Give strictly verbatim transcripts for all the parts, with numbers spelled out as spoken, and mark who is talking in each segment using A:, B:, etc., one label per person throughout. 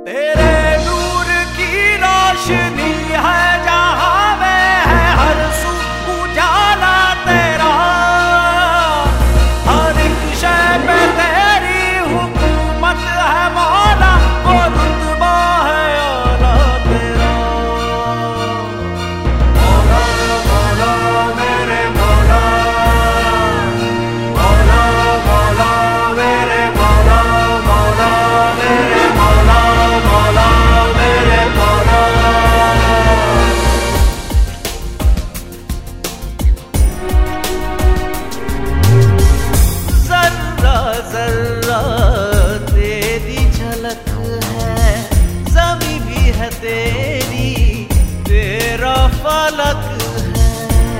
A: तेरे नूर की रोशनी है जहां में है हर सू उजाला तेरा, हर एक शय पे तेरी हुकूमत है मौला, वो रुतबा है आला तेरा। मौला मौला मेरे मौला, मौला मौला मेरे मौला, मौला मेरे मौला, मौला मेरे मौला। जर्रा जर्रा तेरी झलक है, ज़मीं भी है तेरी, तेरा फलक है।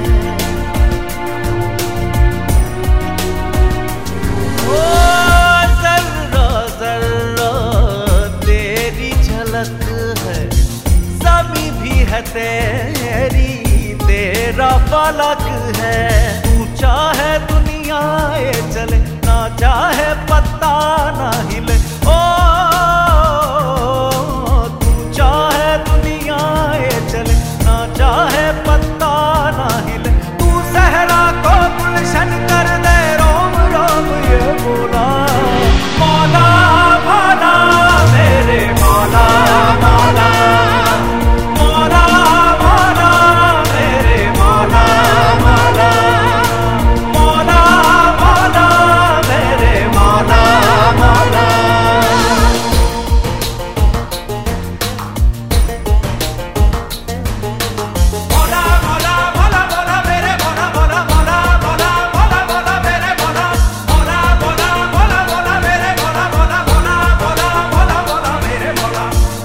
A: ओ जर्रा जर्रा तेरी झलक है, ज़मीं भी है तेरी, तेरा फलक है। तू चाहे दुनिया ये चले, ना चाहे पत्ता ना हिले। ओ तू चाहे दुनिया ये चले, ना चाहे पत्ता ना हिले। तू सहरा को गुलशन कर दे, रोम रोम ये बोला। मौला मौला मेरे मौला, मौला मौला मौला मेरे मौला, मौला मौला मौला मेरे मौला, मौला। मौला मौला मौला मौला मेरे मौला, मौला मौला मौला मौला मौला मेरे मौला, मौला मौला मौला मौला मेरे मौला, मौला मौला मौला मौला मौला मेरे मौला।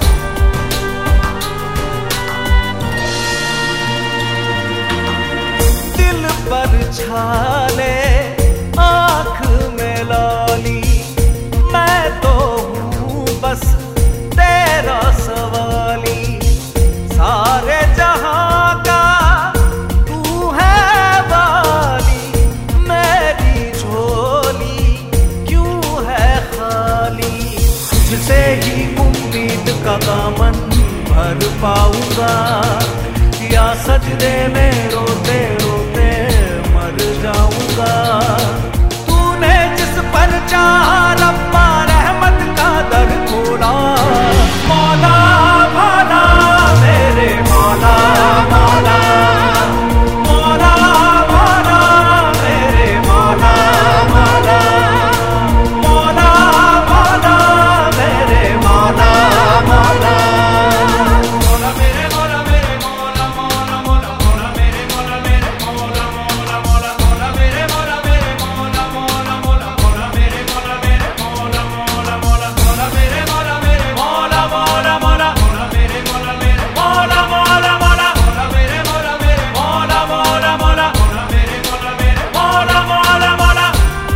A: दिल पर छाले आँख में लाली, मैं तो हूँ बस तेरा सवाली। सारे जहां का तू है वाली, मेरी झोली क्यों है खाली। तुझसे ही उम्मीद का दामन भर पाऊंगा, या सजदे में रोते रोते मर जाऊंगा। तूने जिस पर चाहा रब्बा रहमत का दर खोला। मौला मौला मेरे मौला, मौला मौला मौला मेरे मौला, मौला मौला मौला मेरे मौला, मौला मौला मेरे मौला, मेरे मौला मौला मौला मौला मेरे मौला, मेरे मौला मौला मौला मौला मेरे मौला, मेरे मौला मौला मौला मौला मेरे मौला, मेरे मौला मौला मौला मौला मेरे मौला, मेरे मौला मौला मौला मौला मेरे मौला, मेरे मौला मौला मौला मौला मेरे मौला, मेरे मौला मौला मौला मौला मेरे मौला, मेरे मौला मौला मौला।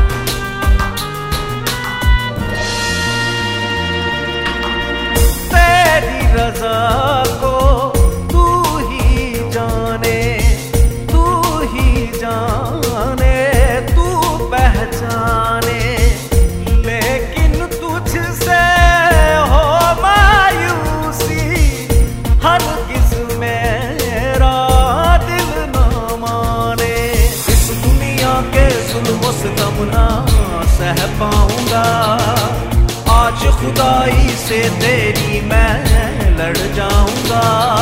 A: तेरी रज़ा को तू ही जाने, तू ही जाने, तू पहचाने। लेकिन तुझसे हो मायूसी, हरगिज़ मेरा दिल न माने। इस दुनिया के जुल्म सितम ना सह पाऊंगा, आज खुदाई से तेरी मैं लड़ जाऊंगा।